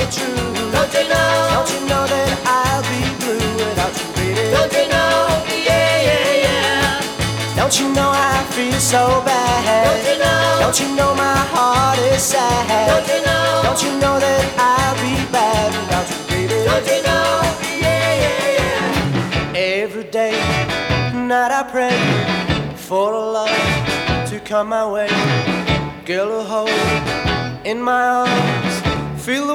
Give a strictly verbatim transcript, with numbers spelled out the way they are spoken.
true. Don't you know? Don't you know that I'll be blue without you, baby? Don't you know? Yeah, yeah, yeah. Don't you know I feel so bad? Don't you know? Don't you know my heart is sad? Don't you know? Don't you know that I'll be bad without you, baby? Don't you know? Yeah, yeah, yeah. Every day, night I pray for a love to come my way. Girl, will hold in my arms, feel the